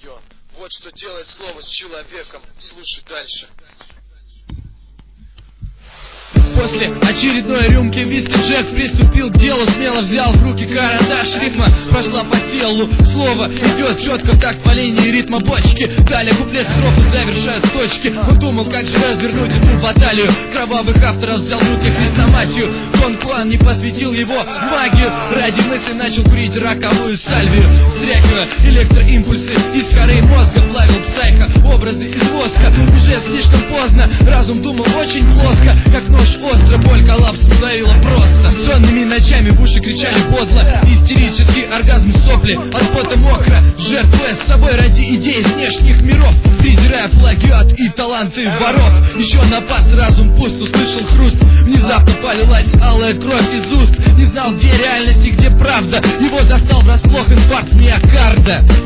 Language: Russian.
Йо, вот что делает слово с человеком. Слушай дальше. После очередной рюмки виски Джек приступил к делу, смело взял в руки карандаш. Рифма прошла по телу, слово идет четко, так по линии ритма бочки. Далее куплет строфы завершают точки. Он думал, как же развернуть эту баталию. Кровавых авторов взял в руки хрестоматию. Дон Хуан не посвятил его в магию. Ради мысли начал курить раковую сальвию. Стряхивая электроимпульсы из коры мозга, плавил псайха, образы из воска. Уже слишком поздно, разум думал очень плоско, как нож остро, боль коллапс надавила просто. Сонными ночами в уши кричали подло, истерический оргазм сопли, от пота мокро, жертвуя с собой ради идей из внешних миров, презирая плагиат и таланты воров. Еще напас, разум пуст, услышал хруст, внезапно полилась алая кровь из уст. Не знал, где реальность и где правда, его застал врасплох инфаркт миокарда.